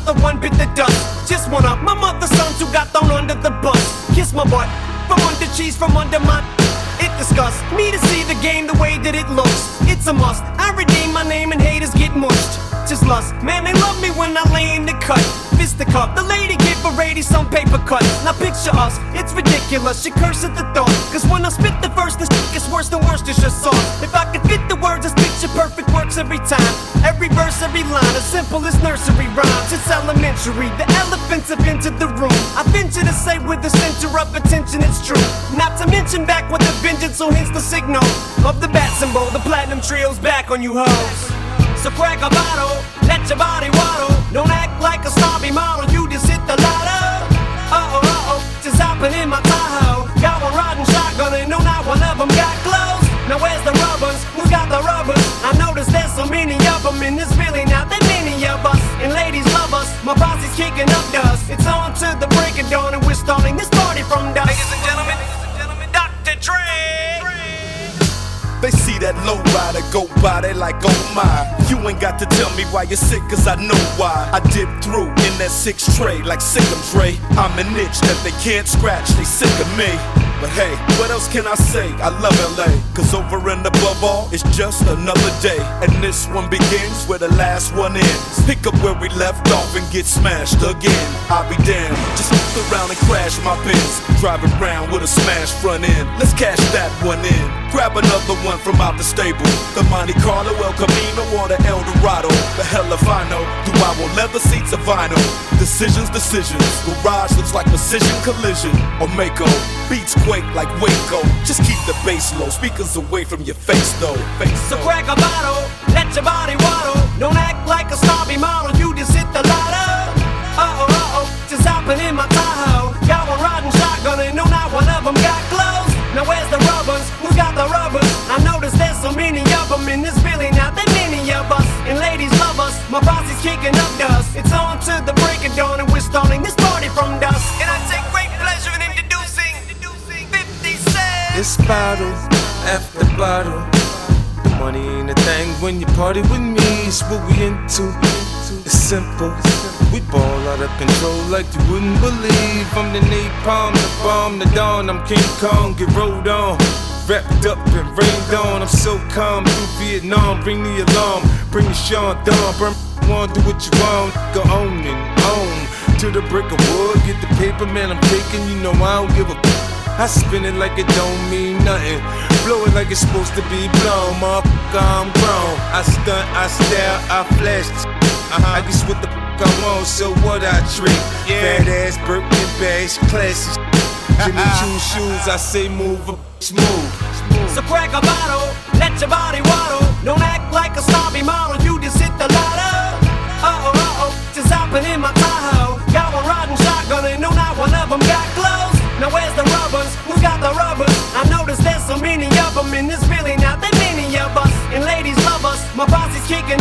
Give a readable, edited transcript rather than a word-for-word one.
another one bit the dust. Just one of my mother's sons who got thrown under the bus. Kiss my butt, from under cheese, from under my. It disgusts me to see the game the way that it looks. It's a must, I redeem my name and haters get mushed. Just lust, man, they love me when I lay in the cut. Fist the cup, the lady give a lady some paper cut. Now picture us, it's ridiculous, she curse at the thought. Cause when I spit the verse, this gets worse than worse, it's just sauce. If I could fit the words, this picture perfect works every time. Every verse, every line, as simple as nursery rhymes. It's elementary, the elephants have entered the room. I venture to say with the center of attention, it's true. Not to mention back with the vengeance, so hence the signal of the bat symbol. The platinum trio's back on you hoes. So crack a bottle, let your body waddle. Don't act like a snobby model, you just hit the lotto. Uh-oh, uh-oh, just hopping in my Tahoe. Got one riding shotgun and no, not one of them got clothes. Now where's the rubbers? Who's got the rubbers? I noticed there's so many of them, and there's really not that many of us. And ladies love us, my posse's kicking up dust. It's on to the break of dawn and we're starting this party from dusk. Ladies and gentlemen, Dr. Dre. They see that low rider go by, they like, oh my. You ain't got to tell me why you're sick, cause I know why. I dip through in that 6 tray like Sick'em Dre. I'm an itch that they can't scratch, they sick of me. But hey, what else can I say? I love LA, cause over and above all, it's just another day. And this one begins where the last one ends. Pick up where we left off and get smashed again. I'll be damned, just look around and crash my Benz. Drive around with a smashed front end. Let's cash that one in. Grab another one from out the stable. The Monte Carlo, El Camino, or the El Dorado. The hell if I know. Do I want leather seats or vinyl? Decisions. Garage looks like precision collision. Or Mako, beats quake like Waco. Just keep the bass low, speakers away from your face though. So crack a bottle, let your body waddle. Don't act like a snobby model, you just hit the lotto. Uh-oh, uh-oh, just hopping in my Tahoe. Got one riding shotgun and no, not one of them got clothes. Now where's the rubbers? Who's got the rubbers? I noticed there's so many of them, and there's really not that many of us. And ladies love us, my posse's kicking up dust. It's on to the break of dawn and we're starting this party from dusk. And I take great pleasure in introducing 50 Cent. It's bottle after bottle. The money ain't a thing when you party with me. It's what we into. It's simple. We ball out of control like you wouldn't believe. I'm the napalm, the bomb, the dawn. I'm King Kong, get rolled on. Wrapped up and rained on. I'm so calm through Vietnam. Bring the alarm, bring the Sean Dawn. Burn one, do what you want. Go on and on to the brick of wood. Get the paper, man, I'm taking. You know I don't give a. I spin it like it don't mean nothing. Blow it like it's supposed to be blown. Motherfucker, I'm grown. I stunt, I style, I flash. I guess what the fuck I want, so what I treat. Fat ass, Birkin bags, classy. Jimmy Choo shoes, I say move, smooth. So crack a bottle, let your body waddle. Don't act like a snobby model, you just hit the lotto. Uh-oh, uh-oh, just hopping in my Tahoe. Got one riding shotgun and no, not one of them got clothes. Now where's the rubbers? Who's got the rubbers? I noticed there's so many of them, and there's really not that many of us. And ladies love us, my posse's kicking